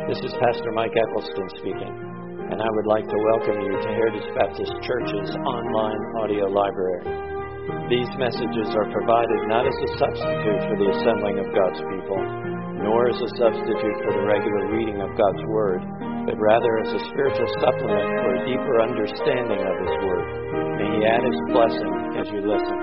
This is Pastor Mike Eccleston speaking, and I would like to welcome you to Heritage Baptist Church's online audio library. These messages are provided not as a substitute for the assembling of God's people, nor as a substitute for the regular reading of God's Word, but rather as a spiritual supplement for a deeper understanding of His Word. May He add His blessing as you listen.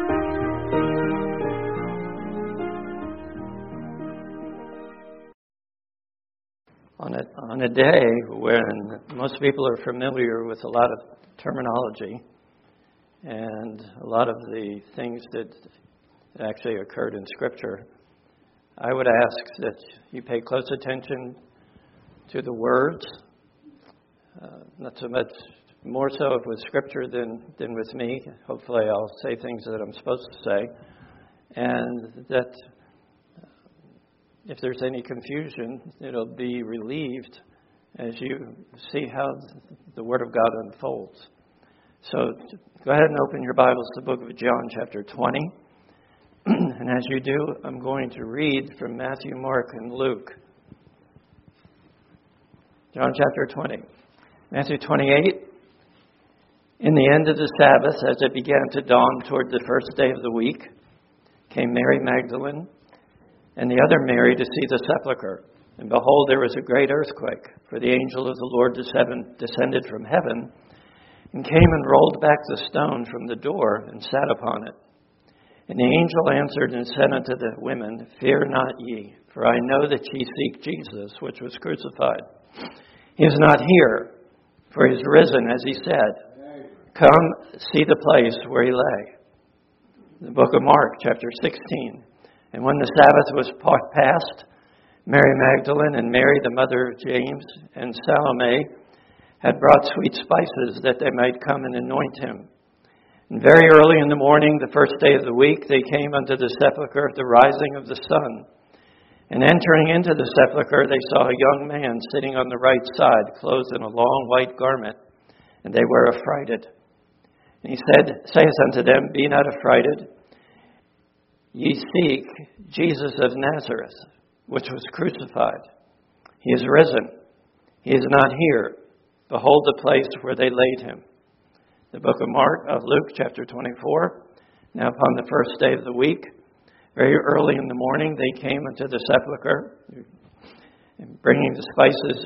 On a day when most people are familiar with a lot of terminology and a lot of the things that actually occurred in Scripture, I would ask that you pay close attention to the words, not so much more so with Scripture than with me. Hopefully I'll say things that I'm supposed to say, and that if there's any confusion, it'll be relieved as you see how the Word of God unfolds. So go ahead and open your Bibles to the book of John, chapter 20. And as you do, I'm going to read from Matthew, Mark, and Luke. John chapter 20. Matthew 28. In the end of the Sabbath, as it began to dawn toward the first day of the week, came Mary Magdalene and the other Mary to see the sepulchre. And behold, there was a great earthquake, for the angel of the Lord descended from heaven, and came and rolled back the stone from the door, and sat upon it. And the angel answered and said unto the women, Fear not ye, for I know that ye seek Jesus, which was crucified. He is not here, for he is risen, as he said. Come, see the place where he lay. The book of Mark, chapter 16. And when the Sabbath was past, Mary Magdalene and Mary, the mother of James, and Salome had brought sweet spices that they might come and anoint him. And very early in the morning, the first day of the week, they came unto the sepulchre at the rising of the sun. And entering into the sepulchre, they saw a young man sitting on the right side, clothed in a long white garment, and they were affrighted. And he saith unto them, Be not affrighted. Ye seek Jesus of Nazareth, which was crucified. He is risen. He is not here. Behold the place where they laid him. The book of Luke, chapter 24. Now upon the first day of the week, very early in the morning, they came unto the sepulchre, bringing the spices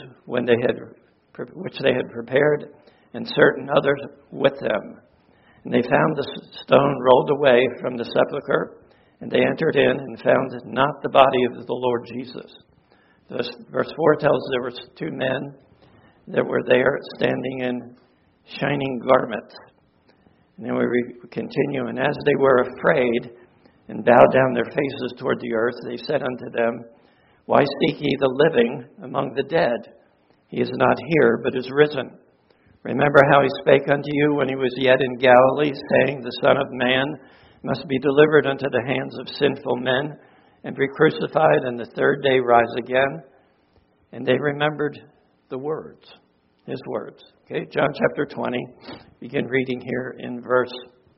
which they had prepared, and certain others with them. And they found the stone rolled away from the sepulchre. And they entered in and found not the body of the Lord Jesus. Verse 4 tells there were two men that were there standing in shining garments. And then we continue. And as they were afraid and bowed down their faces toward the earth, they said unto them, Why seek ye the living among the dead? He is not here, but is risen. Remember how he spake unto you when he was yet in Galilee, saying, The Son of Man must be delivered unto the hands of sinful men, and be crucified, and the third day rise again. And they remembered the words, his words. Okay, John chapter 20, begin reading here in verse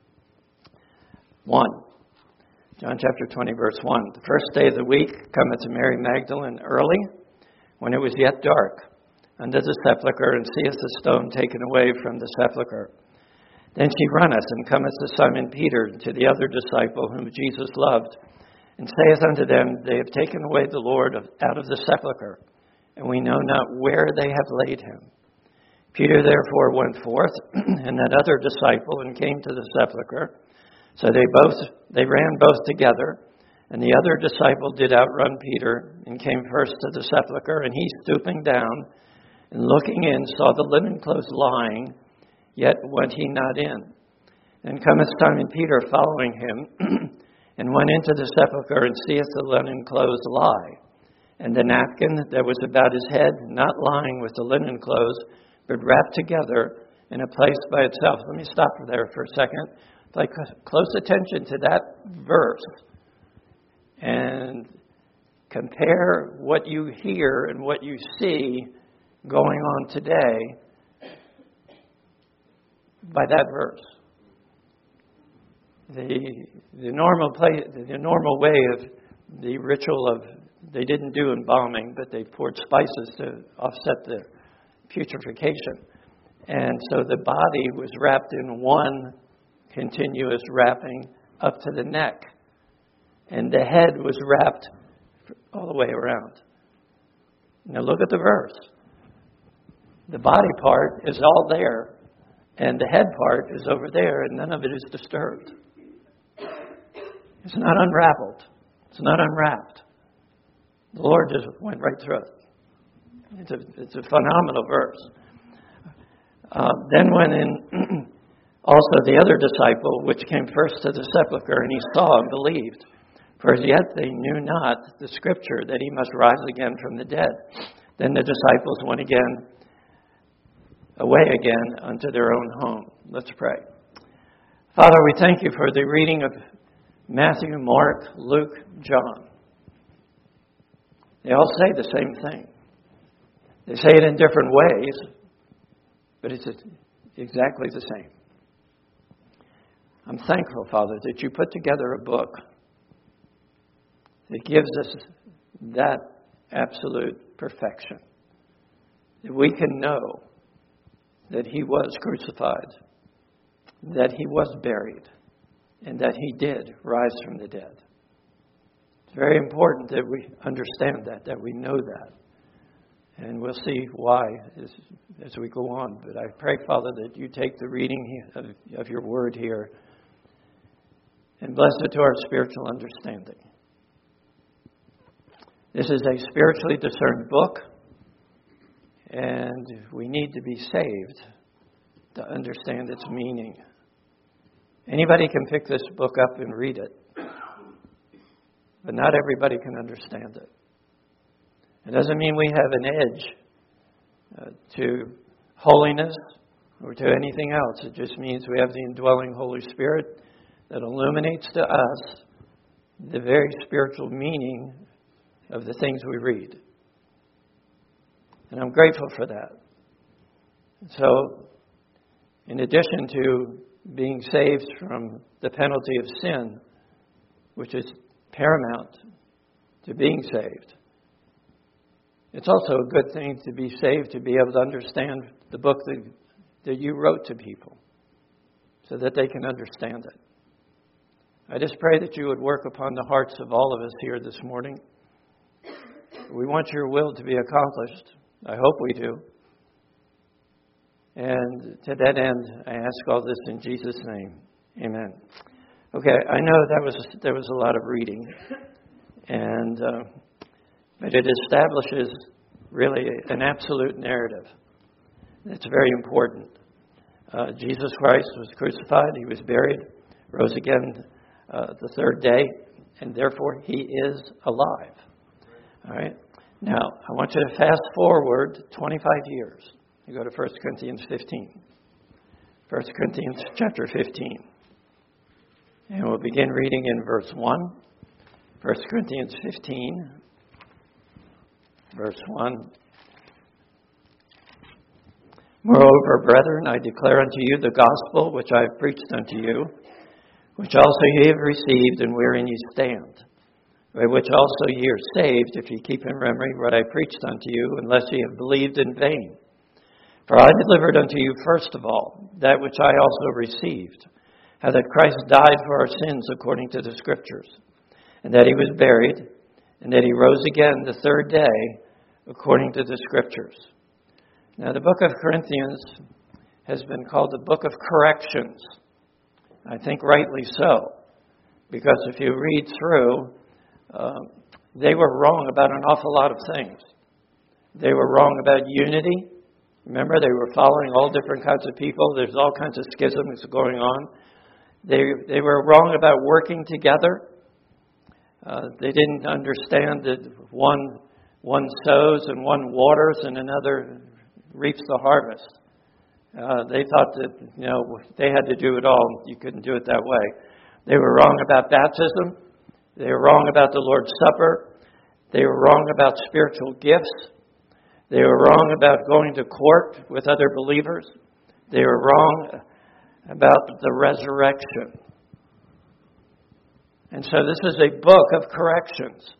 1. John chapter 20, verse 1. The first day of the week cometh to Mary Magdalene early, when it was yet dark, unto the sepulchre, and seeth the stone taken away from the sepulchre. Then she runneth and cometh to Simon Peter, to the other disciple whom Jesus loved, and saith unto them, They have taken away the Lord out of the sepulchre, and we know not where they have laid him. Peter therefore went forth, and that other disciple, and came to the sepulchre. So they ran both together, and the other disciple did outrun Peter, and came first to the sepulchre, and he, stooping down, and looking in, saw the linen clothes lying, yet went he not in. And cometh Simon Peter following him, and went into the sepulchre, and seeth the linen clothes lie, and the napkin that was about his head, not lying with the linen clothes, but wrapped together in a place by itself. Let me stop there for a second. Pay close attention to that verse, and compare what you hear and what you see going on today by that verse. The normal way of the ritual of they didn't do embalming, but they poured spices to offset the putrefaction. And so the body was wrapped in one continuous wrapping up to the neck. And the head was wrapped all the way around. Now look at the verse. The body part is all there, and the head part is over there, and none of it is disturbed. It's not unraveled. It's not unwrapped. The Lord just went right through it. It's a phenomenal verse. Then went in also the other disciple, which came first to the sepulchre, and he saw and believed. For as yet they knew not the scripture that he must rise again from the dead. Then the disciples went away again unto their own home. Let's pray. Father, we thank you for the reading of Matthew, Mark, Luke, John. They all say the same thing. They say it in different ways, but it's exactly the same. I'm thankful, Father, that you put together a book that gives us that absolute perfection. That we can know that he was crucified, that he was buried, and that he did rise from the dead. It's very important that we understand that we know that. And we'll see why as we go on. But I pray, Father, that you take the reading of your word here and bless it to our spiritual understanding. This is a spiritually discerned book, and we need to be saved to understand its meaning. Anybody can pick this book up and read it, but not everybody can understand it. It doesn't mean we have an edge to holiness or to anything else. It just means we have the indwelling Holy Spirit that illuminates to us the very spiritual meaning of the things we read. And I'm grateful for that. So, in addition to being saved from the penalty of sin, which is paramount to being saved, it's also a good thing to be saved, to be able to understand the book that you wrote to people so that they can understand it. I just pray that you would work upon the hearts of all of us here this morning. We want your will to be accomplished. I hope we do. And to that end, I ask all this in Jesus' name. Amen. Okay, I know there was a lot of reading, but it establishes really an absolute narrative. It's very important. Jesus Christ was crucified, he was buried, rose again the third day, and therefore he is alive. All right? Now, I want you to fast forward 25 years. You go to 1 Corinthians 15. 1 Corinthians chapter 15. And we'll begin reading in verse 1. 1 Corinthians 15, verse 1. Moreover, brethren, I declare unto you the gospel which I have preached unto you, which also ye have received, and wherein ye stand, by which also ye are saved, if ye keep in memory what I preached unto you, unless ye have believed in vain. For I delivered unto you first of all that which I also received, how that Christ died for our sins according to the Scriptures, and that he was buried, and that he rose again the third day according to the Scriptures. Now, the book of Corinthians has been called the book of corrections. I think rightly so, because if you read through, they were wrong about an awful lot of things. They were wrong about unity. Remember, they were following all different kinds of people. There's all kinds of schisms going on. They were wrong about working together. They didn't understand that one sows and one waters and another reaps the harvest. They thought that they had to do it all. You couldn't do it that way. They were wrong about baptism. They were wrong about the Lord's Supper. They were wrong about spiritual gifts. They were wrong about going to court with other believers. They were wrong about the resurrection. And so this is a book of corrections.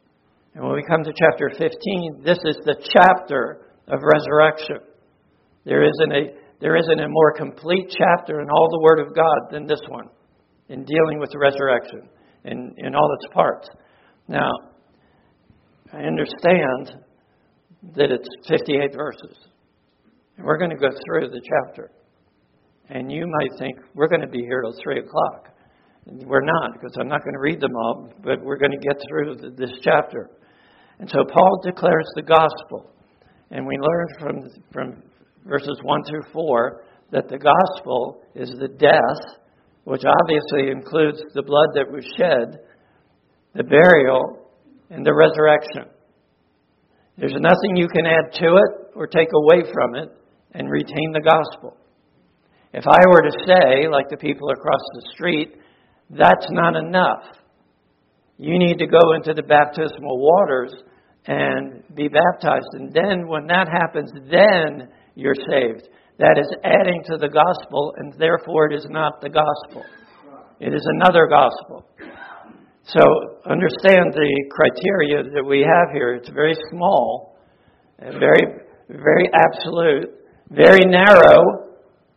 And when we come to chapter 15, this is the chapter of resurrection. There isn't a more complete chapter in all the Word of God than this one in dealing with the resurrection in all its parts. Now, I understand that it's 58 verses. And we're going to go through the chapter. And you might think, we're going to be here till 3 o'clock. And we're not, because I'm not going to read them all, but we're going to get through this chapter. And so Paul declares the gospel. And we learn from verses 1 through 4 that the gospel is the death, which obviously includes the blood that was shed, the burial, and the resurrection. There's nothing you can add to it or take away from it and retain the gospel. If I were to say, like the people across the street, that's not enough. You need to go into the baptismal waters and be baptized. And then when that happens, then you're saved. That is adding to the gospel, and therefore it is not the gospel. It is another gospel. So understand the criteria that we have here. It's very small, and very, very absolute, very narrow,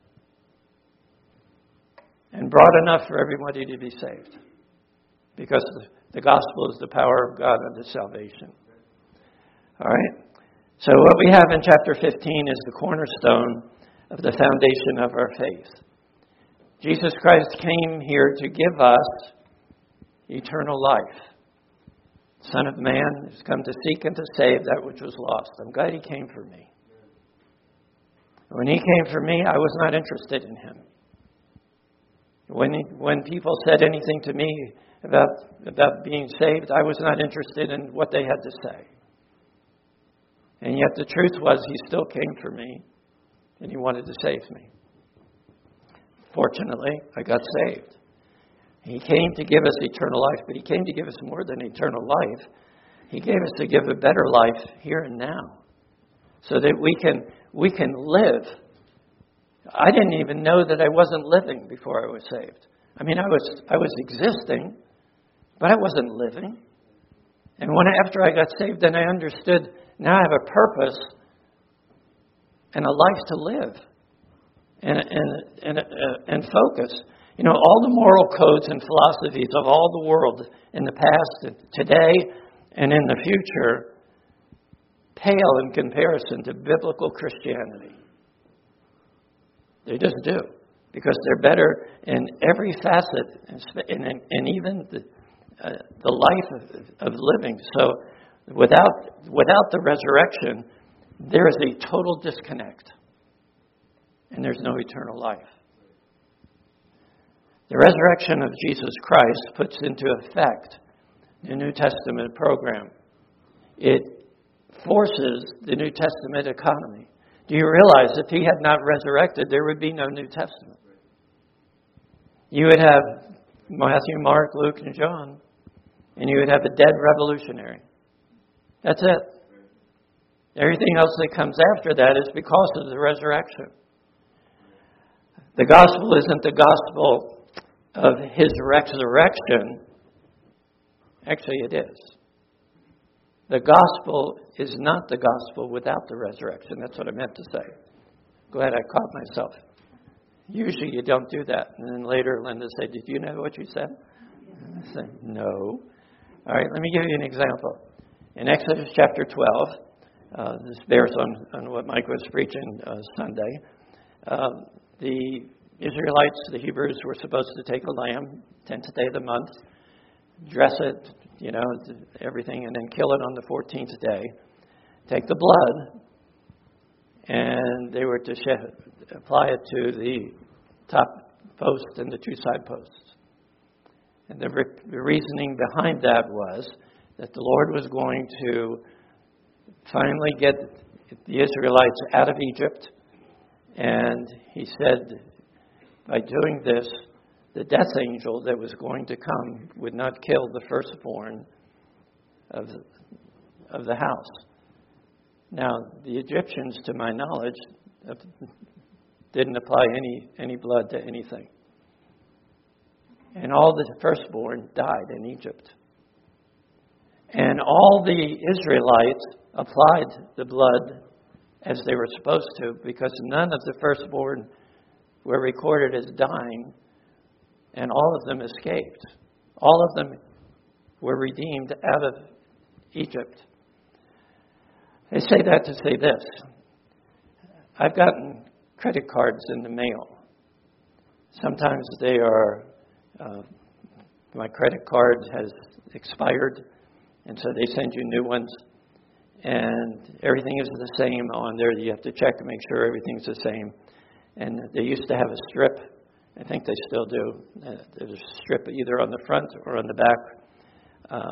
and broad enough for everybody to be saved. Because the gospel is the power of God unto salvation. All right? So what we have in chapter 15 is the cornerstone of the foundation of our faith. Jesus Christ came here to give us eternal life. Son of Man has come to seek and to save that which was lost. I'm glad He came for me. When He came for me, I was not interested in Him. When people said anything to me about being saved, I was not interested in what they had to say. And yet the truth was He still came for me, and He wanted to save me. Fortunately, I got saved. He came to give us eternal life, but He came to give us more than eternal life. He gave us to give a better life here and now, so that we can live. I didn't even know that I wasn't living before I was saved. I mean, I was existing, but I wasn't living. And after I got saved, then I understood. Now I have a purpose and a life to live, and focus. You know, all the moral codes and philosophies of all the world in the past, today, and in the future pale in comparison to biblical Christianity. They just do, because they're better in every facet, and even the life of living. So without the resurrection, there is a total disconnect, and there's no eternal life. The resurrection of Jesus Christ puts into effect the New Testament program. It forces the New Testament economy. Do you realize if He had not resurrected, there would be no New Testament? You would have Matthew, Mark, Luke, and John, and you would have a dead revolutionary. That's it. Everything else that comes after that is because of the resurrection. The gospel isn't the gospel of His resurrection. Actually, it is. The gospel is not the gospel without the resurrection. That's what I meant to say. Glad I caught myself. Usually you don't do that. And then later Linda said, "Did you know what you said?" I said, "No." All right, let me give you an example. In Exodus chapter 12, this bears on what Mike was preaching Sunday. The Israelites, the Hebrews, were supposed to take a lamb, 10th day of the month, dress it, everything, and then kill it on the 14th day. Take the blood, and they were to apply it to the top post and the two side posts. And the reasoning behind that was that the Lord was going to finally get the Israelites out of Egypt. And He said, by doing this, the death angel that was going to come would not kill the firstborn of the house. Now, the Egyptians, to my knowledge, didn't apply any blood to anything. And all the firstborn died in Egypt. And all the Israelites applied the blood as they were supposed to, because none of the firstborn were recorded as dying, and all of them escaped. All of them were redeemed out of Egypt. I say that to say this. I've gotten credit cards in the mail. Sometimes they are, my credit card has expired, and so they send you new ones. And everything is the same on there. You have to check to make sure everything's the same. And they used to have a strip. I think they still do. There's a strip either on the front or on the back.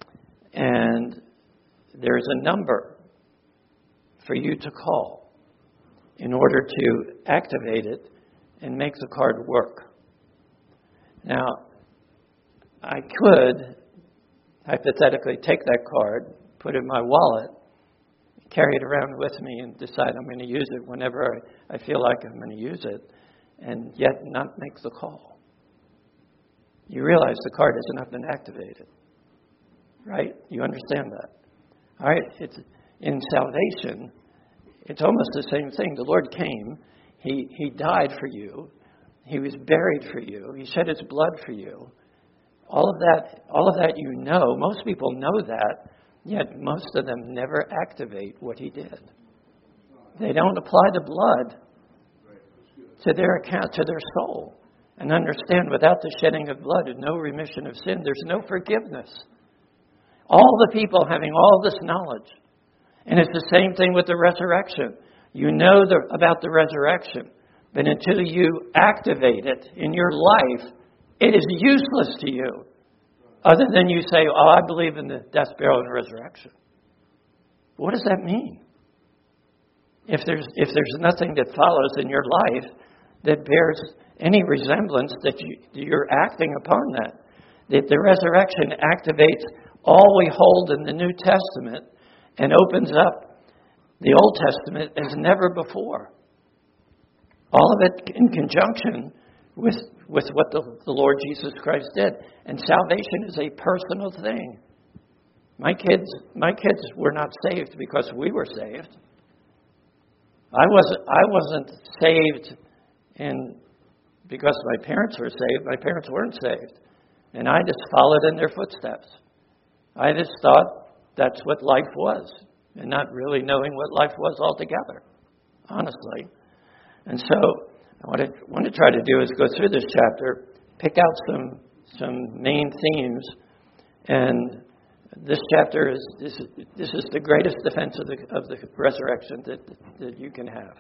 And there's a number for you to call in order to activate it and make the card work. Now, I could hypothetically take that card, put it in my wallet, carry it around with me, and decide I'm going to use it whenever I feel like I'm going to use it, and yet not make the call. You realize the card has not been activated, right? You understand that? All right, it's in salvation, it's almost the same thing. The Lord came, He died for you, He was buried for you, He shed His blood for you. All of that you know. Most people know that, yet most of them never activate what He did. They don't apply the blood to their account, to their soul, and understand without the shedding of blood, there's no remission of sin. There's no forgiveness. All the people having all this knowledge. And it's the same thing with the resurrection. You know about the resurrection, but until you activate it in your life, it is useless to you. Other than you say, oh, I believe in the death, burial, and resurrection. What does that mean? If there's nothing that follows in your life that bears any resemblance that you're acting upon that the resurrection activates all we hold in the New Testament and opens up the Old Testament as never before. All of it in conjunction with what the Lord Jesus Christ did. And salvation is a personal thing. My kids were not saved because we were saved. I wasn't saved because my parents were saved. My parents weren't saved. And I just followed in their footsteps. I just thought that's what life was, and not really knowing what life was altogether, honestly. And so what I want to try to do is go through this chapter, pick out some main themes, and this chapter this is the greatest defense of the resurrection that you can have.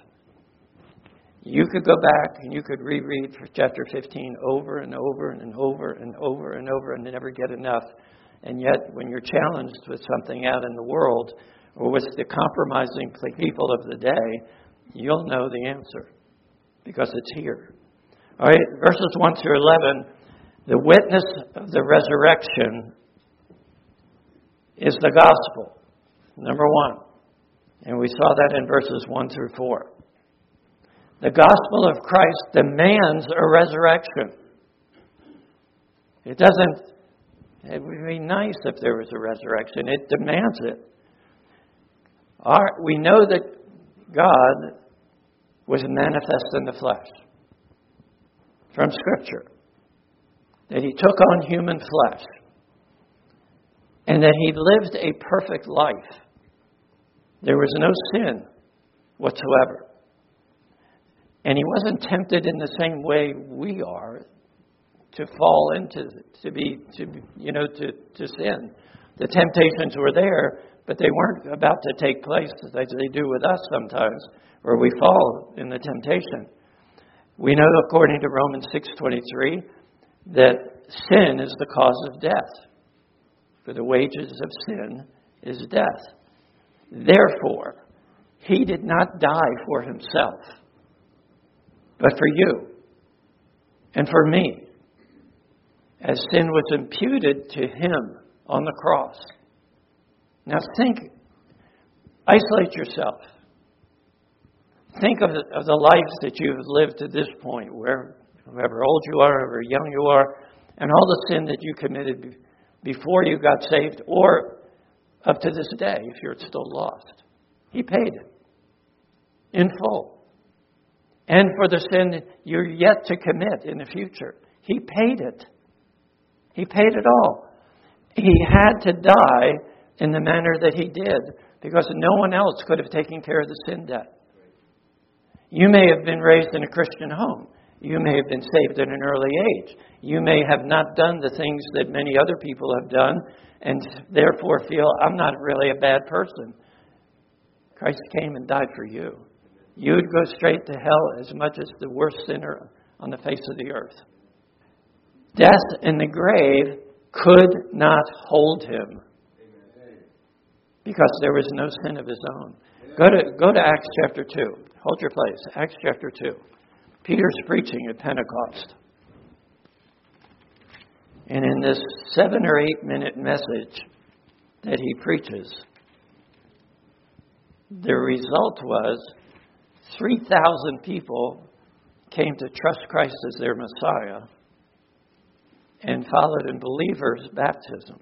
You could go back and you could reread for chapter 15 over and over and over and over and over and never get enough. And yet, when you're challenged with something out in the world or with the compromising people of the day, you'll know the answer because it's here. All right, verses 1 through 11, the witness of the resurrection is the gospel, number one. And we saw that in verses 1 through 4. The gospel of Christ demands a resurrection. It would be nice if there was a resurrection. It demands it. We know that God was manifest in the flesh from Scripture. That He took on human flesh. And that He lived a perfect life. There was no sin whatsoever. And He wasn't tempted in the same way we are to fall into to sin. The temptations were there, but they weren't about to take place as they do with us sometimes, where we fall in the temptation. We know, according to Romans 6:23, that sin is the cause of death. For the wages of sin is death. Therefore, He did not die for Himself, but for you and for me, as sin was imputed to Him on the cross. Now isolate yourself. Think of the lives that you've lived to this point, however old you are, however young you are, and all the sin that you committed before you got saved, or up to this day if you're still lost. He paid it in full. And for the sin you're yet to commit in the future, He paid it. He paid it all. He had to die in the manner that He did because no one else could have taken care of the sin debt. You may have been raised in a Christian home. You may have been saved at an early age. You may have not done the things that many other people have done and therefore feel, I'm not really a bad person. Christ came and died for you. You would go straight to hell as much as the worst sinner on the face of the earth. Death and the grave could not hold Him because there was no sin of His own. Go to Acts chapter 2. Hold your place. Acts chapter 2. Peter's preaching at Pentecost. And in this 7 or 8 minute message that he preaches, the result was 3,000 people came to trust Christ as their Messiah and followed in believers' baptism.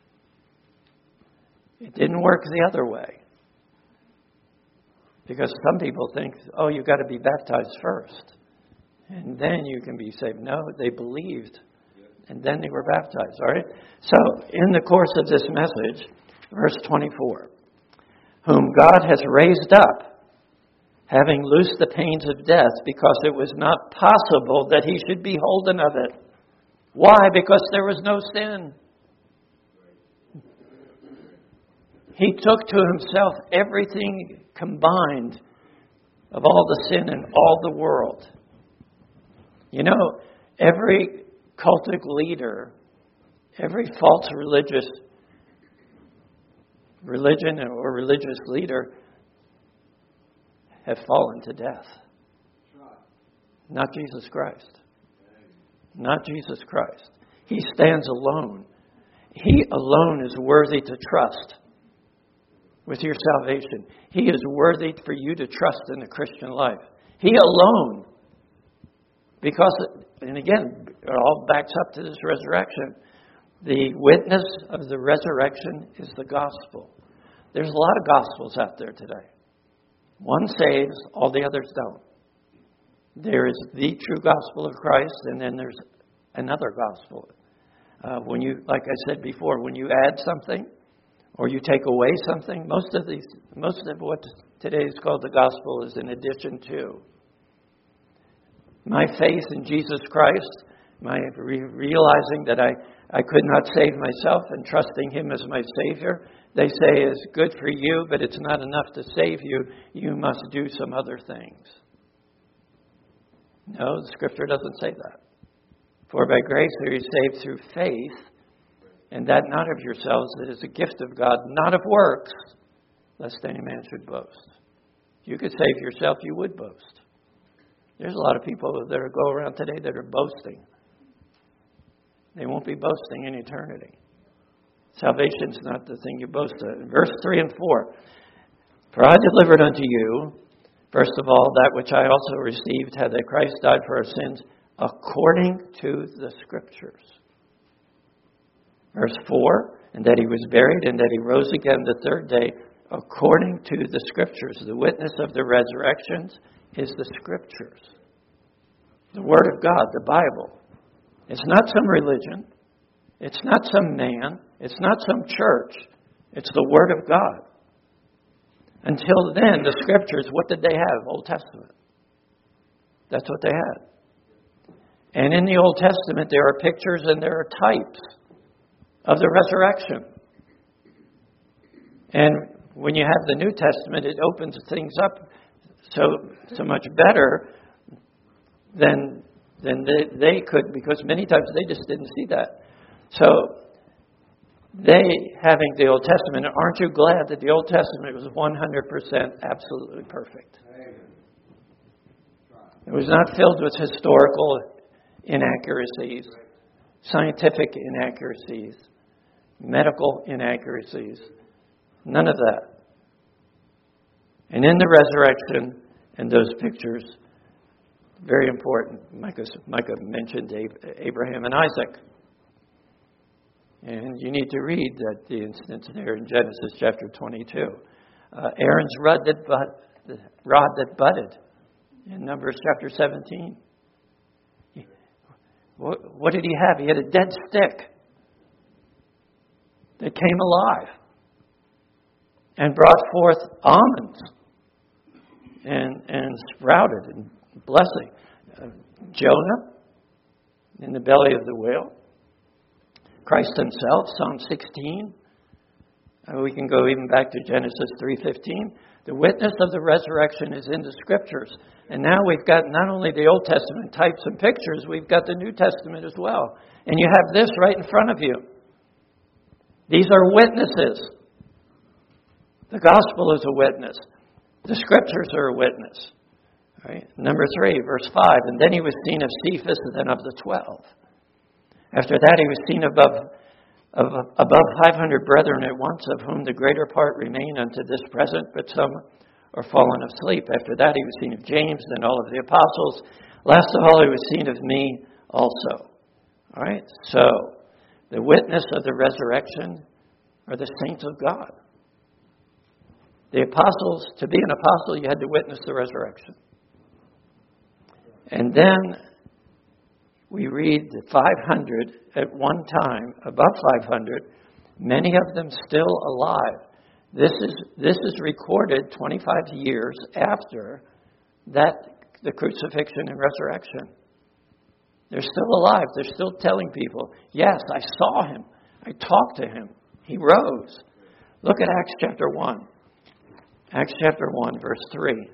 It didn't work the other way. Because some people think, oh, you've got to be baptized first. And then you can be saved. No, they believed. And then they were baptized. All right? So, in the course of this message, verse 24. Whom God has raised up, having loosed the pains of death, because it was not possible that He should be holden of it. Why? Because there was no sin. He took to Himself everything combined of all the sin in all the world. You know, every cultic leader, every false religion or religious leader have fallen to death. Not Jesus Christ. Not Jesus Christ. He stands alone. He alone is worthy to trust with your salvation. He is worthy for you to trust in the Christian life. He alone. Because, and again, it all backs up to this resurrection. The witness of the resurrection is the gospel. There's a lot of gospels out there today. One saves, all the others don't. There is the true gospel of Christ, and then there's another gospel. When you, like I said before, when you add something or you take away something, most of what today is called the gospel is in addition to. My faith in Jesus Christ, my realizing that I could not save myself and trusting Him as my Savior, they say is good for you, but it's not enough to save you. You must do some other things. No, the Scripture doesn't say that. For by grace are you saved through faith, and that not of yourselves, it is a gift of God, not of works, lest any man should boast. If you could save yourself, you would boast. There's a lot of people that go around today that are boasting. They won't be boasting in eternity. Salvation's not the thing you boast of. Verse 3 and 4. For I delivered unto you, first of all, that which I also received, how that Christ died for our sins, according to the Scriptures. Verse 4, and that He was buried, and that He rose again the third day, according to the Scriptures. The witness of the resurrections is the Scriptures. The Word of God, the Bible. It's not some religion. It's not some man. It's not some church. It's the Word of God. Until then, the Scriptures, what did they have? Old Testament. That's what they had. And in the Old Testament, there are pictures and there are types of the resurrection. And when you have the New Testament, it opens things up so much better than they could, because many times they just didn't see that. So they, having the Old Testament, aren't you glad that the Old Testament was 100% absolutely perfect? It was not filled with historical inaccuracies, scientific inaccuracies, medical inaccuracies. None of that. And in the resurrection and those pictures, very important, Micah mentioned Abraham and Isaac. And you need to read the instance there in Genesis chapter 22. Aaron's rod that budded in Numbers chapter 17. What did he have? He had a dead stick that came alive and brought forth almonds and sprouted and blessing. Jonah in the belly of the whale. Christ himself, Psalm 16. We can go even back to Genesis 3:15. The witness of the resurrection is in the Scriptures. And now we've got not only the Old Testament types and pictures, we've got the New Testament as well. And you have this right in front of you. These are witnesses. The gospel is a witness. The Scriptures are a witness. Right? Number 3, verse 5. And then he was seen of Cephas and then of the 12. After that he was seen above 500 brethren at once, of whom the greater part remain unto this present, but some are fallen asleep. After that he was seen of James, then all of the apostles. Last of all he was seen of me also. All right? So, the witness of the resurrection are the saints of God. The apostles, to be an apostle, you had to witness the resurrection. And then we read the 500 at one time, above 500, many of them still alive. This is recorded 25 years after the crucifixion and resurrection. They're still alive. They're still telling people, yes, I saw him. I talked to him. He rose. Look at Acts chapter 1. Acts chapter 1, verse 3.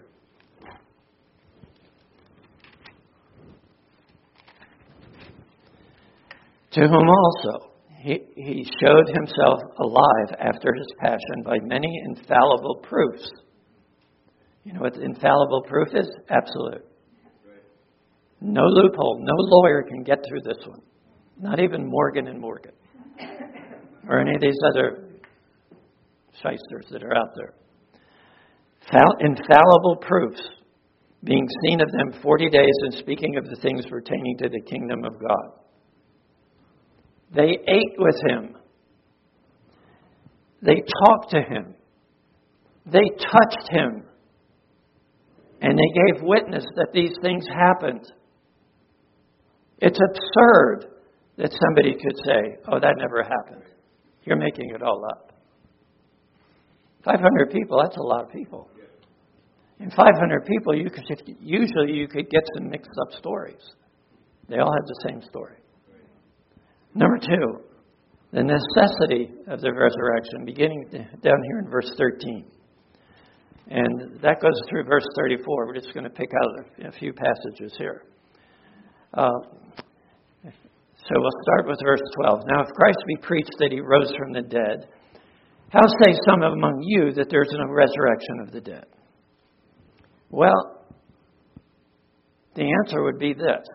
To whom also he showed himself alive after his passion by many infallible proofs. You know what infallible proof is? Absolute. No loophole. No lawyer can get through this one. Not even Morgan & Morgan. Or any of these other shysters that are out there. Infallible proofs, being seen of them 40 days and speaking of the things pertaining to the kingdom of God. They ate with him. They talked to him. They touched him. And they gave witness that these things happened. It's absurd that somebody could say, oh, that never happened. You're making it all up. 500 people, that's a lot of people. In 500 people, usually you could get some mixed up stories. They all have the same story. Number 2, the necessity of the resurrection, beginning down here in verse 13. And that goes through verse 34. We're just going to pick out a few passages here. So we'll start with verse 12. Now, if Christ be preached that he rose from the dead, how say some among you that there's no resurrection of the dead? Well, the answer would be this.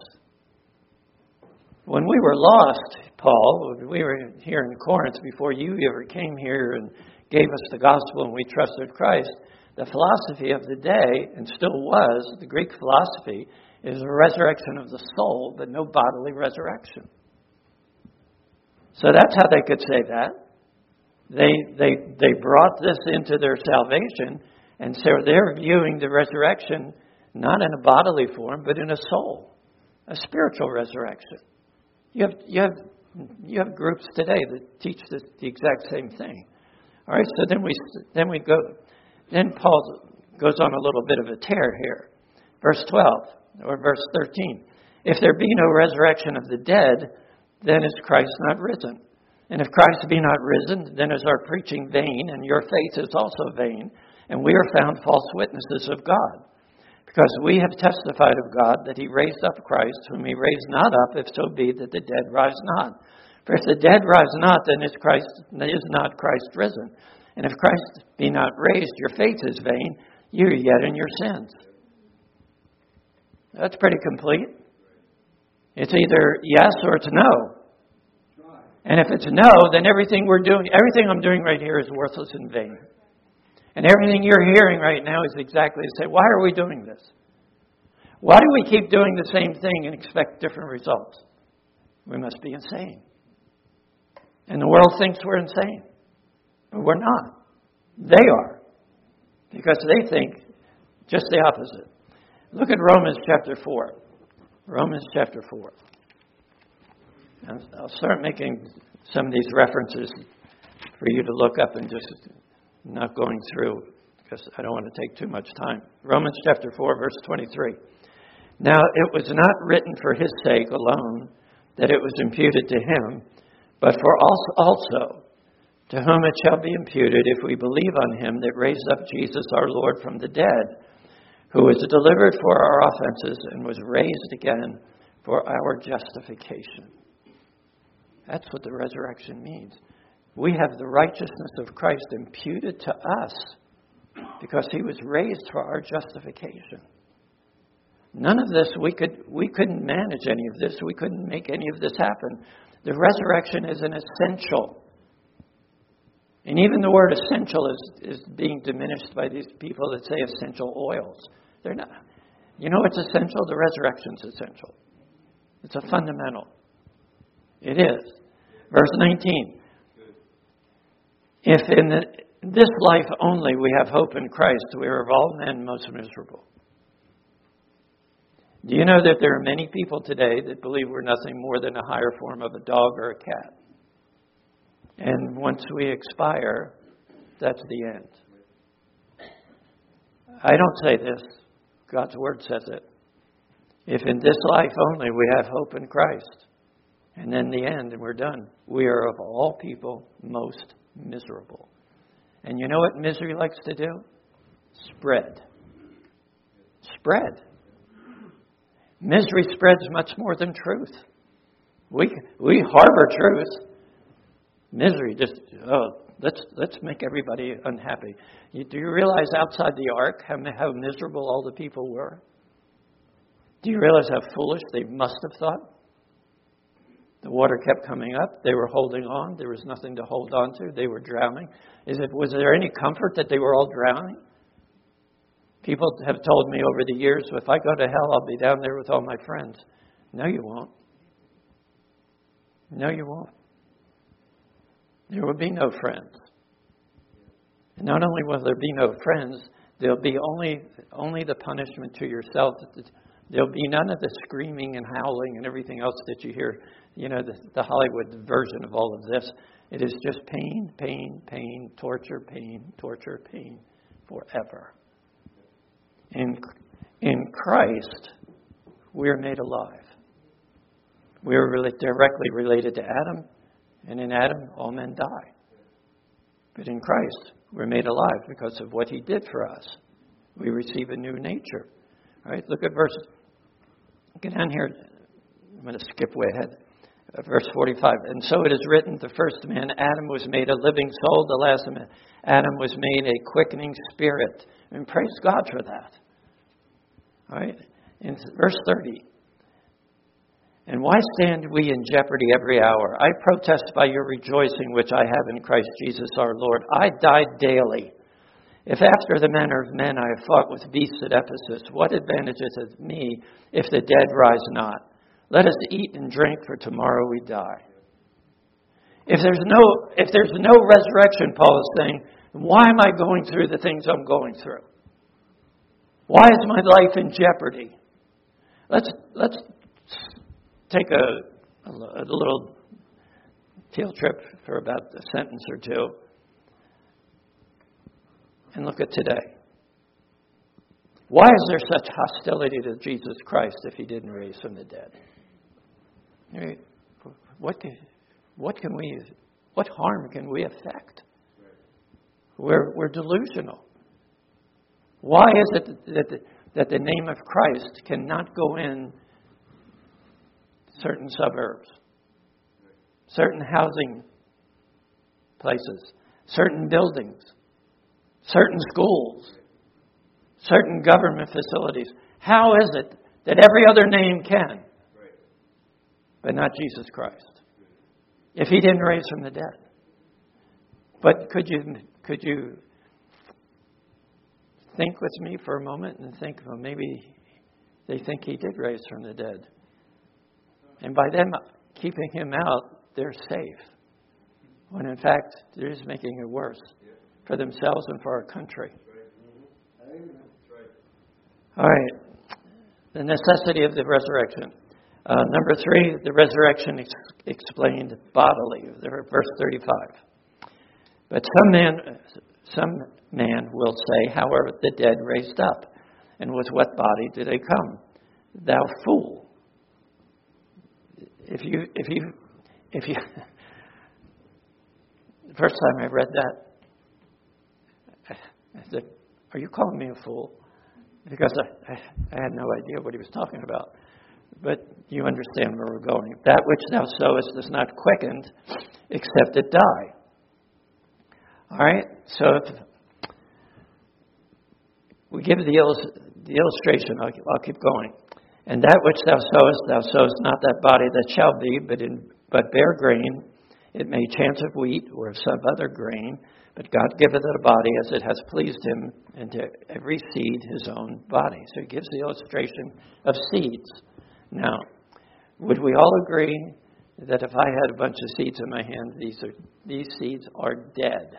When we were lost, Paul, we were here in Corinth before you ever came here and gave us the gospel and we trusted Christ, the philosophy of the day, and still was, the Greek philosophy, is a resurrection of the soul, but no bodily resurrection. So that's how they could say that. They brought this into their salvation, and so they're viewing the resurrection not in a bodily form, but in a soul, a spiritual resurrection. You have groups today that teach the exact same thing. All right, so then Paul goes on a little bit of a tear here. Verse 12 or verse 13. If there be no resurrection of the dead, then is Christ not risen. And if Christ be not risen, then is our preaching vain, and your faith is also vain, and we are found false witnesses of God. Because we have testified of God that he raised up Christ, whom he raised not up, if so be that the dead rise not. For if the dead rise not, then is not Christ risen. And if Christ be not raised, your faith is vain, you are yet in your sins. That's pretty complete. It's either yes or it's no. And if it's no, then everything I'm doing right here is worthless and vain. And everything you're hearing right now is exactly the same. Why are we doing this? Why do we keep doing the same thing and expect different results? We must be insane. And the world thinks we're insane. But we're not. They are. Because they think just the opposite. Look at Romans chapter 4. Romans chapter 4. And I'll start making some of these references for you to look up and just not going through, because I don't want to take too much time. Romans chapter 4, verse 23. Now it was not written for his sake alone that it was imputed to him, but for us also, to whom it shall be imputed if we believe on him that raised up Jesus our Lord from the dead, who was delivered for our offenses and was raised again for our justification. That's what the resurrection means. We have the righteousness of Christ imputed to us because he was raised for our justification. None of this, we couldn't manage any of this. We couldn't make any of this happen. The resurrection is an essential. And even the word essential is being diminished by these people that say essential oils. They're not. You know what's essential? The resurrection's essential. It's a fundamental. It is. Verse 19. If in this life only we have hope in Christ, we are of all men most miserable. Do you know that there are many people today that believe we're nothing more than a higher form of a dog or a cat? And once we expire, that's the end. I don't say this. God's Word says it. If in this life only we have hope in Christ, and then the end, and we're done, we are of all people most miserable. And you know what misery likes to do? Spread. Spread. Misery spreads much more than truth. We harbor truth. Misery just, let's make everybody unhappy. Do you realize outside the ark how miserable all the people were? Do you realize how foolish they must have thought? The water kept coming up. They were holding on. There was nothing to hold on to. They were drowning. Was there any comfort that they were all drowning? People have told me over the years, if I go to hell, I'll be down there with all my friends. No, you won't. No, you won't. There will be no friends. And not only will there be no friends, there'll be only the punishment to yourself. There'll be none of the screaming and howling and everything else that you hear, the Hollywood version of all of this. It is just pain, pain, pain, torture, pain forever. In Christ, we are made alive. We are directly related to Adam, and in Adam, all men die. But in Christ, we're made alive because of what he did for us. We receive a new nature. All right, look at get down here. I'm going to skip way ahead. Verse 45. And so it is written, the first man, Adam, was made a living soul. The last man, Adam, was made a quickening spirit. And praise God for that. All right. In verse 30. And why stand we in jeopardy every hour? I protest by your rejoicing which I have in Christ Jesus our Lord. I die daily. If after the manner of men I have fought with beasts at Ephesus, what advantage is it me if the dead rise not? Let us eat and drink, for tomorrow we die. If there's no resurrection, Paul is saying, why am I going through the things I'm going through? Why is my life in jeopardy? Let's take a little field trip for about a sentence or two and look at today. Why is there such hostility to Jesus Christ if he didn't raise from the dead? What harm can we affect? We're delusional. Why is it that the name of Christ cannot go in certain suburbs, certain housing places, certain buildings, certain schools, certain government facilities? How is it that every other name can, but not Jesus Christ, if he didn't raise from the dead? But could you think with me for a moment and think, well, maybe they think he did raise from the dead. And by them keeping him out, they're safe. when in fact they're just making it worse for themselves and for our country. All right. The necessity of the resurrection. Number 3, the resurrection explained bodily. Verse 35. But some man will say, however, the dead raised up. And with what body do they come? Thou fool. If you the first time I read that, I said, are you calling me a fool? Because I had no idea what he was talking about. But you understand where we're going. That which thou sowest is not quickened, except it die. All right? So if we give the illustration, I'll keep going. And that which thou sowest not that body that shall be, but bear grain. It may chance of wheat or of some other grain, but God giveth it a body as it has pleased him, and to every seed his own body. So he gives the illustration of seeds. Now, would we all agree that if I had a bunch of seeds in my hand, these seeds are dead?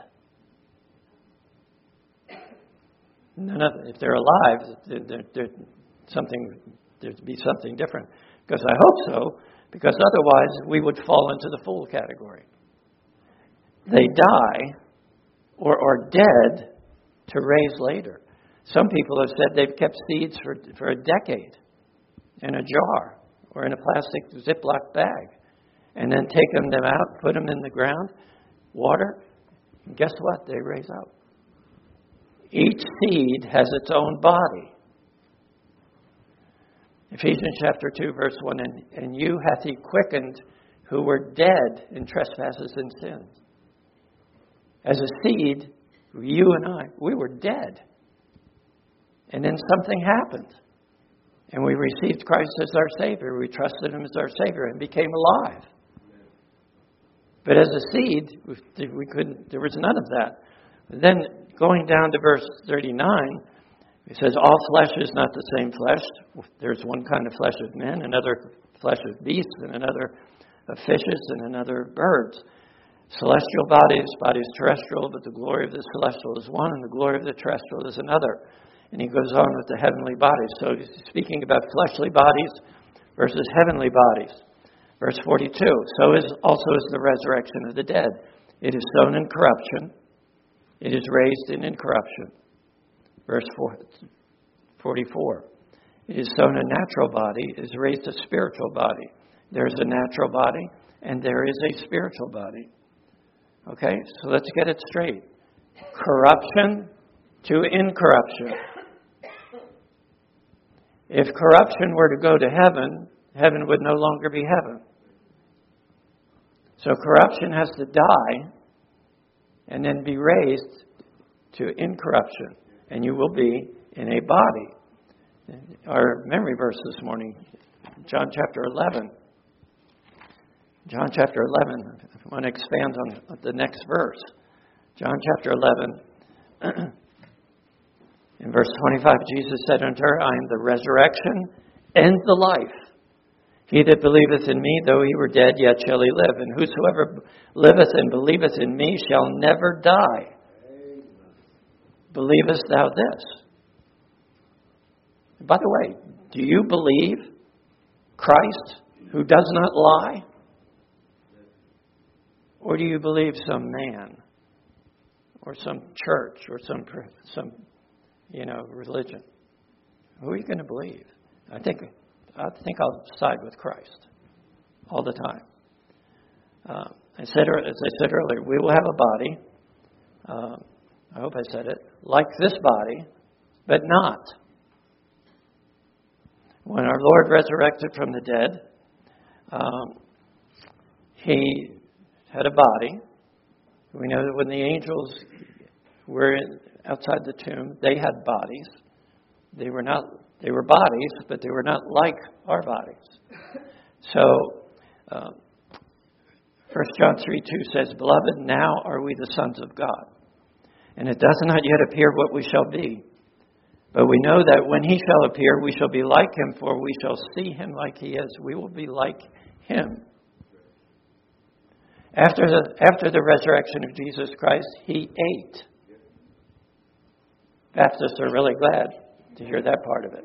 None of if they're alive, there'd be something different. Because I hope so, because otherwise we would fall into the fool category. They die or are dead to raise later. Some people have said they've kept seeds for a decade in a jar or in a plastic Ziploc bag, and then taken them out, put them in the ground, water, and guess what? They raise up. Each seed has its own body. Ephesians chapter 2, verse 1, and you hath he quickened who were dead in trespasses and sins. As a seed, you and I, we were dead. And then something happened. And we received Christ as our Savior. We trusted him as our Savior and became alive. But as a seed, there was none of that. Then going down to verse 39, it says, all flesh is not the same flesh. There's one kind of flesh of men, another flesh of beasts, and another of fishes, and another of birds. Celestial bodies terrestrial, but the glory of the celestial is one, and the glory of the terrestrial is another. And he goes on with the heavenly bodies. So he's speaking about fleshly bodies versus heavenly bodies. Verse 42, so also is the resurrection of the dead. It is sown in corruption. It is raised in incorruption. Verse 44, it is sown a natural body. It is raised a spiritual body. There is a natural body and there is a spiritual body. Okay, so let's get it straight. Corruption to incorruption. If corruption were to go to heaven, heaven would no longer be heaven. So corruption has to die and then be raised to incorruption. And you will be in a body. Our memory verse this morning, John chapter 11. John chapter 11. I want to expand on the next verse. John chapter 11. In verse 25, Jesus said unto her, I am the resurrection and the life. He that believeth in me, though he were dead, yet shall he live. And whosoever liveth and believeth in me shall never die. Believest thou this? By the way, do you believe Christ who does not lie? Or do you believe some man or some church or some religion? Who are you going to believe? I think I'll side with Christ all the time. As I said earlier, we will have a body. I hope I said it. Like this body, but not. When our Lord resurrected from the dead, he had a body. We know that when the angels were outside the tomb, they had bodies. They were bodies, but they were not like our bodies. So, 1 John 3:2 says, Beloved, now are we the sons of God. And it does not yet appear what we shall be. But we know that when he shall appear, we shall be like him, for we shall see him like he is. We will be like him. After the resurrection of Jesus Christ, he ate. Baptists are really glad to hear that part of it.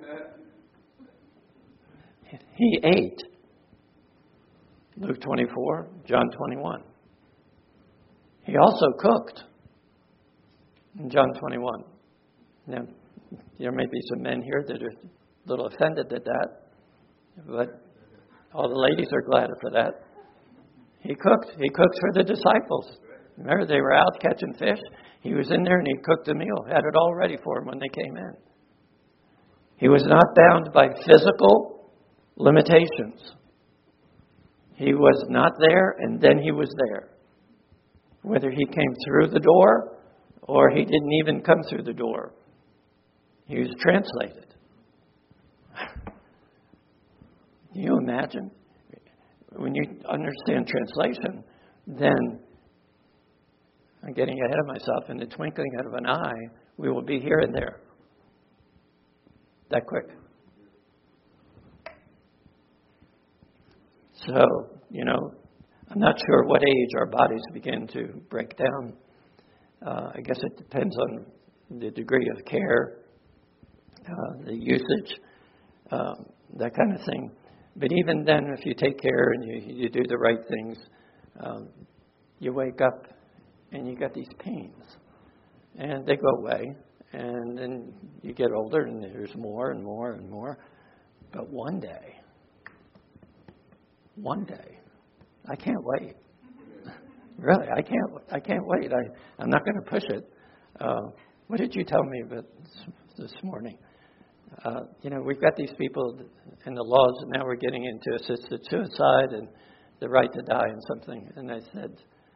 He ate. Luke 24, John 21. He also cooked in John 21. Now, there may be some men here that are a little offended at that, but all the ladies are glad for that. He cooked. He cooked for the disciples. Remember, they were out catching fish. He was in there and he cooked a meal, had it all ready for them when they came in. He was not bound by physical limitations. He was not there and then he was there. Whether he came through the door or he didn't even come through the door. He was translated. Can you imagine? When you understand translation, then I'm getting ahead of myself. In the twinkling of an eye, we will be here and there. That quick. So, I'm not sure what age our bodies begin to break down. I guess it depends on the degree of care, the usage, that kind of thing. But even then, if you take care and you do the right things, you wake up and you got these pains. And they go away. And then you get older and there's more and more and more. But one day, I can't wait. Really, I can't wait. I'm not going to push it. What did you tell me about this morning? We've got these people and the laws, and now we're getting into assisted suicide and the right to die and something. And I said,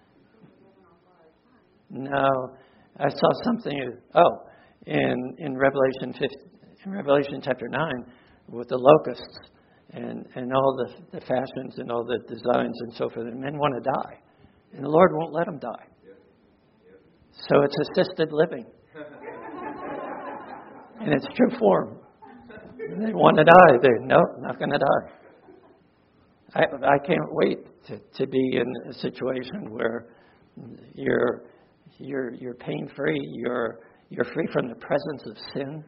no, I saw something. In Revelation 50, in Revelation chapter 9, with the locusts and all the fashions and all the designs and so forth, and men want to die, and the Lord won't let them die. So it's assisted living, in its true form. They want to die. No, not going to die. I can't wait to be in a situation where you're pain free. You're free from the presence of sin.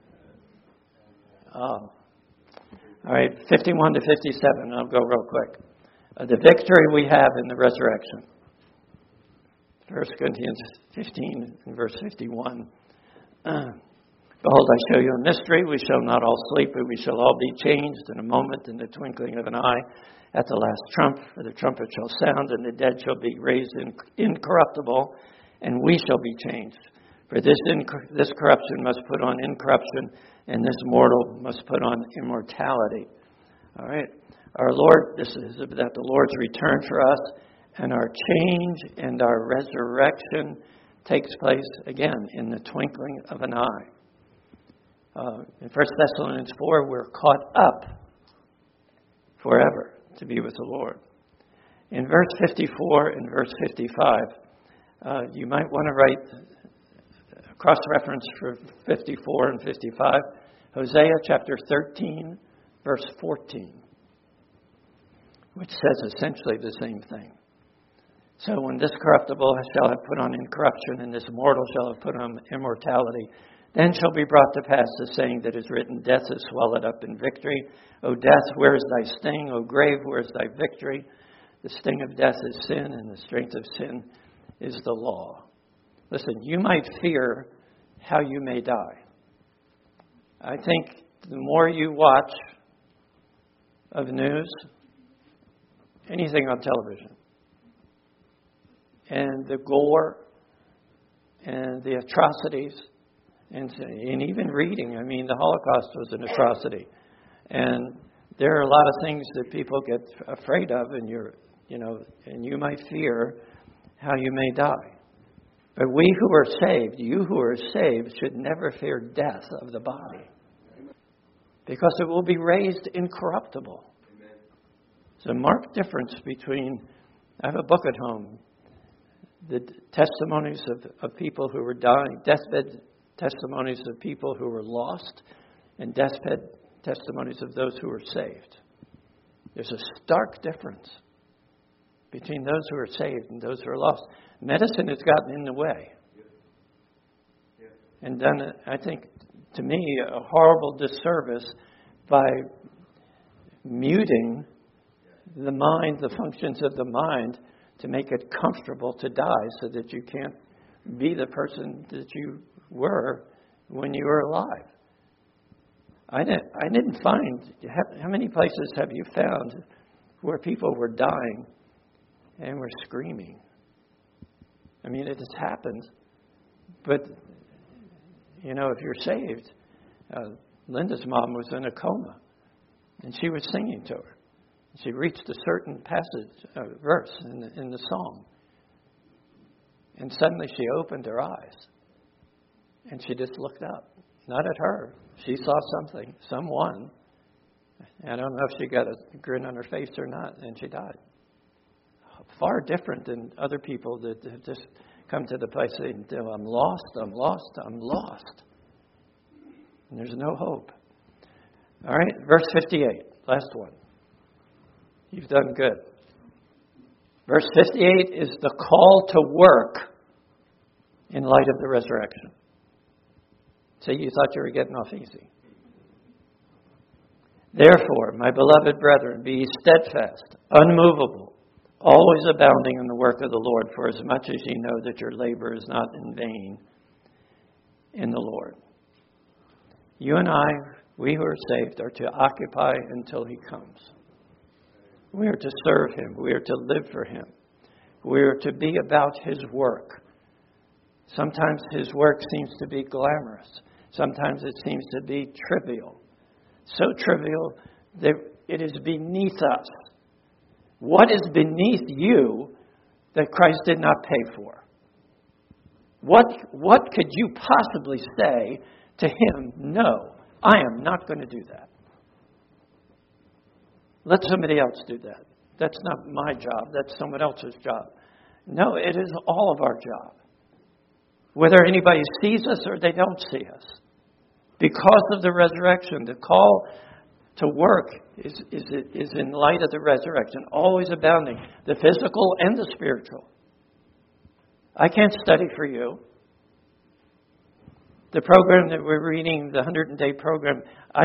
All right, 51 to 57. I'll go real quick. The victory we have in the resurrection. 1 Corinthians 15 and verse 51. Behold, I show you a mystery. We shall not all sleep, but we shall all be changed in a moment, in the twinkling of an eye, at the last trump. For the trumpet shall sound, and the dead shall be raised incorruptible, and we shall be changed. For this corruption must put on incorruption, and this mortal must put on immortality. All right. Our Lord, this is about the Lord's return for us, and our change and our resurrection takes place, again, in the twinkling of an eye. In 1 Thessalonians 4, we're caught up forever to be with the Lord. In verse 54 and verse 55, you might want to write a cross-reference for 54 and 55. Hosea chapter 13, verse 14, which says essentially the same thing. So when this corruptible shall have put on incorruption, and this mortal shall have put on immortality, then shall be brought to pass the saying that is written, death is swallowed up in victory. O death, where is thy sting? O grave, where is thy victory? The sting of death is sin, and the strength of sin is the law. Listen, you might fear how you may die. I think the more you watch of news, anything on television, and the gore and the atrocities, and even reading, the Holocaust was an atrocity. And there are a lot of things that people get afraid of, and you might fear how you may die. But we who are saved, you who are saved, should never fear death of the body, because it will be raised incorruptible. It's a marked difference between, I have a book at home, the testimonies of people who were dying, deathbed testimonies of people who were lost, and deathbed testimonies of those who were saved. There's a stark difference. between those who are saved and those who are lost. Medicine has gotten in the way. And done, I think, to me, a horrible disservice by muting the mind, the functions of the mind, to make it comfortable to die so that you can't be the person that you were when you were alive. I didn't find, how many places have you found where people were dying and were screaming? I mean, it has happened. But, you know, if you're saved, Linda's mom was in a coma, and she was singing to her. She reached a certain verse in the song, and suddenly she opened her eyes, and she just looked up. Not at her. She saw something, someone. I don't know if she got a grin on her face or not, and she died. Far different than other people that have just come to the place saying, I'm lost, I'm lost, I'm lost. And there's no hope. All right, verse 58, last one. You've done good. Verse 58 is the call to work in light of the resurrection. So you thought you were getting off easy. Therefore, my beloved brethren, be steadfast, unmovable, always abounding in the work of the Lord, for as much as ye know that your labor is not in vain in the Lord. You and I, we who are saved, are to occupy until He comes. We are to serve Him. We are to live for Him. We are to be about His work. Sometimes His work seems to be glamorous. Sometimes it seems to be trivial. So trivial that it is beneath us. What is beneath you that Christ did not pay for? What could you possibly say to Him? No, I am not going to do that. Let somebody else do that. That's not my job. That's someone else's job. No, it is all of our job. Whether anybody sees us or they don't see us. Because of the resurrection, the call to work is in light of the resurrection, always abounding, the physical and the spiritual. I can't study for you. The program that we're reading, the 100-day program, I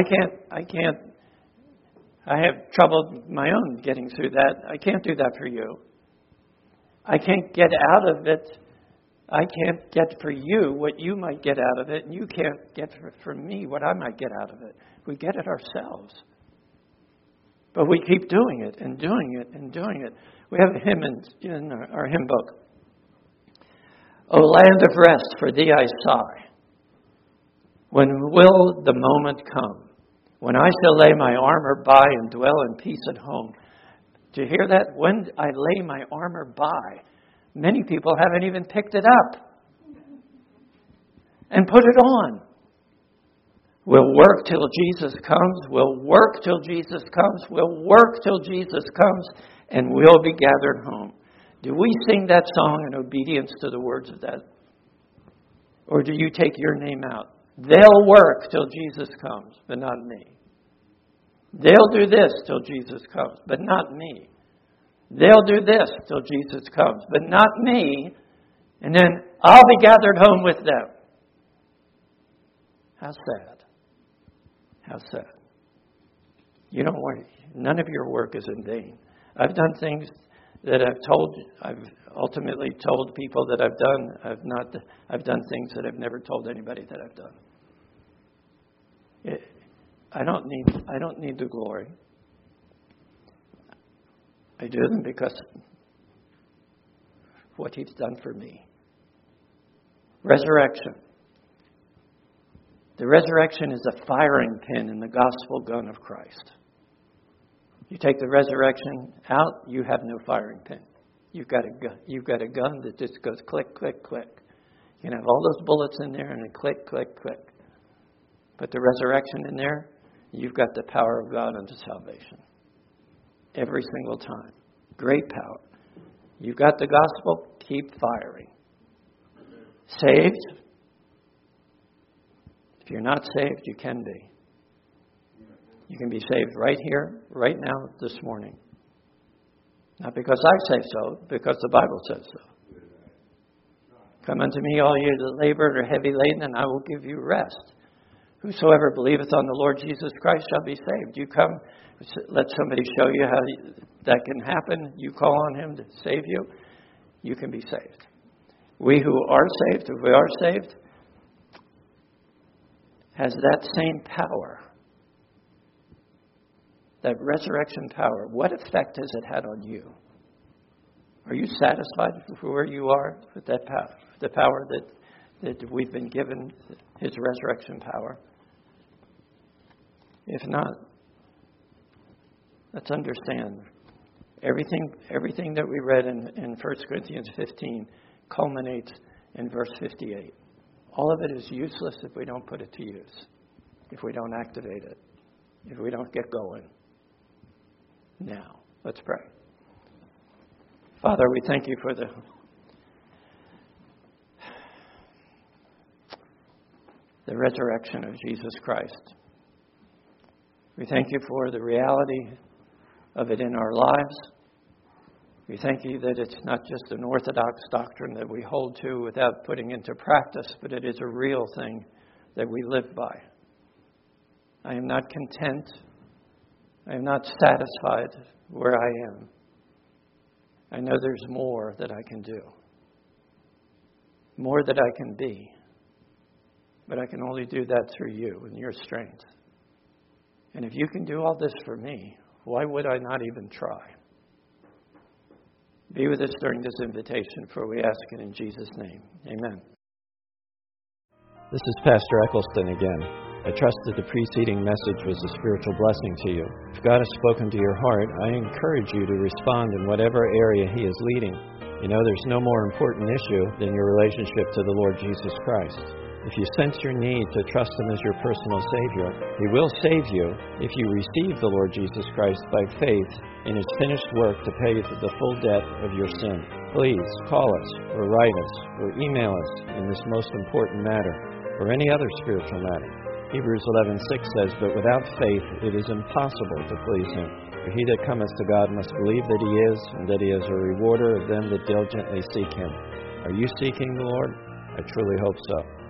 have trouble my own getting through that. I can't do that for you. I can't get out of it. I can't get for you what you might get out of it, and you can't get from me what I might get out of it. We get it ourselves. But we keep doing it and doing it and doing it. We have a hymn in our hymn book. O land of rest, for thee I sigh. When will the moment come when I shall lay my armor by and dwell in peace at home? Do you hear that? When I lay my armor by. Many people haven't even picked it up and put it on. We'll work till Jesus comes. We'll work till Jesus comes. We'll work till Jesus comes, and we'll be gathered home. Do we sing that song in obedience to the words of that? Or do you take your name out? They'll work till Jesus comes, but not me. They'll do this till Jesus comes, but not me. They'll do this till Jesus comes, but not me. And then I'll be gathered home with them. How sad. How sad. You don't worry. None of your work is in vain. I've done things that I've ultimately told people that I've done. I've done things that I've never told anybody that I've done. I don't need the glory. I do them because of what He's done for me. Resurrection. The resurrection is a firing pin in the gospel gun of Christ. You take the resurrection out, you have no firing pin. You've got a gun. You've got a gun that just goes click, click, click. You can have all those bullets in there and then click, click, click. But the resurrection in there, you've got the power of God unto salvation. Every single time. Great power. You've got the gospel, keep firing. Saved? If you're not saved, you can be. You can be saved right here, right now, this morning. Not because I say so, because the Bible says so. Come unto me, all ye that labor and are heavy laden, and I will give you rest. Whosoever believeth on the Lord Jesus Christ shall be saved. You come, let somebody show you how that can happen. You call on him to save you, you can be saved. We who are saved, if we are saved, has that same power, that resurrection power. What effect has it had on you? Are you satisfied with where you are with that power, the power that we've been given, his resurrection power? If not, let's understand. Everything that we read in 1 Corinthians 15 culminates in verse 58. All of it is useless if we don't put it to use, if we don't activate it, if we don't get going. Now, let's pray. Father, we thank you for the resurrection of Jesus Christ. We thank you for the reality of it in our lives. We thank you that it's not just an orthodox doctrine that we hold to without putting into practice, but it is a real thing that we live by. I am not content. I am not satisfied where I am. I know there's more that I can do, more that I can be, but I can only do that through you and your strength. And if you can do all this for me, why would I not even try? Be with us during this invitation, for we ask it in Jesus' name. Amen. This is Pastor Eccleston again. I trust that the preceding message was a spiritual blessing to you. If God has spoken to your heart, I encourage you to respond in whatever area He is leading. You know, there's no more important issue than your relationship to the Lord Jesus Christ. If you sense your need to trust Him as your personal Savior, He will save you if you receive the Lord Jesus Christ by faith in His finished work to pay the full debt of your sin. Please call us or write us or email us in this most important matter or any other spiritual matter. Hebrews 11:6 says, "But without faith it is impossible to please Him. For he that cometh to God must believe that He is, and that He is a rewarder of them that diligently seek Him." Are you seeking the Lord? I truly hope so.